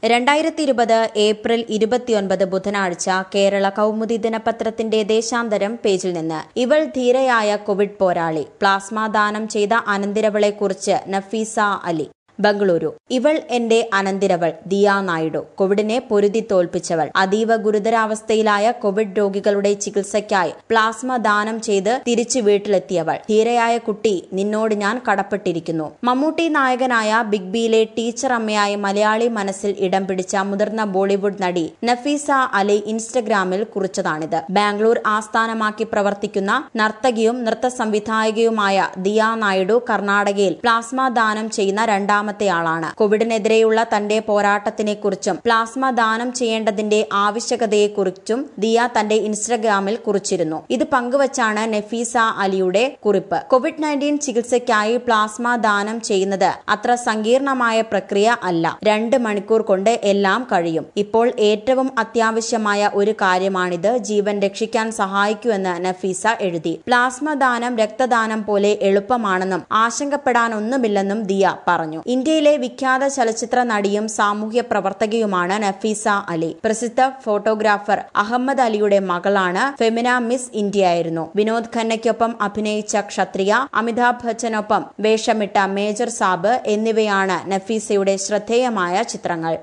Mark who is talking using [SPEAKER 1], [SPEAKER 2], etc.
[SPEAKER 1] 2020 April 29 ബുധനാഴ്ച കേരള കൗമുദി ദിനപത്രത്തിന്റെ ദേശാന്തരം പേജിൽ നിന്ന് ഇവൾ ധീരയായ കോവിഡ് പോരാളി പ്ലാസ്മ ദാനം ചെയ്ത അനന്തിരവളെക്കുറിച്ച് നഫീസ അലി ബംഗളൂരു. ഇവൾ എന്റെ അനന്തിരവൾ ദിയ നായിഡു. കോവിഡിനെ പൊരുതി തോൽപ്പിച്ചവൾ. അതീവ ഗുരുതരാവസ്ഥയിലായ കോവിഡ് രോഗികളുടെ ചികിത്സയ്ക്കായി പ്ലാസ്മ ദാനം ചെയ്ത് തിരിച്ചു വീട്ടിലെത്തിയവൾ. ധീരയായ കുട്ടി, നിന്നോട് ഞാൻ കടപ്പെട്ടിരിക്കുന്നു. മമ്മൂട്ടി നായകനായ ബിഗ് ബിയിലെ ടീച്ചർ അമ്മയായി മലയാളി മനസ്സിൽ ഇടം പിടിച്ച മുതിർന്ന ബോളിവുഡ് നടി നഫീസ അലി ഇൻസ്റ്റഗ്രാമിൽ കുറിച്ചതാണിത്. ബാംഗ്ലൂർ ആസ്ഥാനമാക്കി പ്രവർത്തിക്കുന്ന നർത്തകിയും നൃത്ത സംവിധായകയുമായ ദിയ നായിഡു കർണാടകയിൽ പ്ലാസ്മ ദാനം ചെയ്യുന്ന രണ്ടാമത്തെ ആളാണ്. കോവിഡിനെതിരെയുള്ള തന്റെ പോരാട്ടത്തിനെക്കുറിച്ചും പ്ലാസ്മ ദാനം ചെയ്യേണ്ടതിന്റെ ആവശ്യകതയെക്കുറിച്ചും ദിയ തന്റെ ഇൻസ്റ്റഗ്രാമിൽ കുറിച്ചിരുന്നു. ഇത് പങ്കുവച്ചാണ് നഫീസ അലിയുടെ കുറിപ്പ്. COVID-19 ചികിത്സയ്ക്കായി പ്ലാസ്മ ദാനം ചെയ്യുന്നത് അത്ര സങ്കീർണമായ പ്രക്രിയ അല്ല. 2 മണിക്കൂർ കൊണ്ട് എല്ലാം കഴിയും. ഇപ്പോൾ ഏറ്റവും അത്യാവശ്യമായ ഒരു കാര്യമാണിത്. ജീവൻ രക്ഷിക്കാൻ സഹായിക്കുമെന്ന് നഫീസ എഴുതി. പ്ലാസ്മ ദാനം രക്തദാനം പോലെ എളുപ്പമാണെന്നും ആശങ്കപ്പെടാനൊന്നുമില്ലെന്നും ദിയ പറഞ്ഞു. ഇന്ത്യയിലെ വിഖ്യാത ചലച്ചിത്ര നടിയും സാമൂഹ്യ പ്രവർത്തകയുമാണ് നഫീസ അലി. പ്രസിദ്ധ ഫോട്ടോഗ്രാഫർ അഹമ്മദ് അലിയുടെ മകളാണ്. ഫെമിന മിസ് ഇന്ത്യയായിരുന്നു. വിനോദ് ഖന്നയ്ക്കൊപ്പം അഭിനയിച്ച ക്ഷത്രിയ, അമിതാഭ് ബച്ചനൊപ്പം വേഷമിട്ട മേജർ സാബ് എന്നിവയാണ് നഫീസയുടെ ശ്രദ്ധേയമായ ചിത്രങ്ങൾ.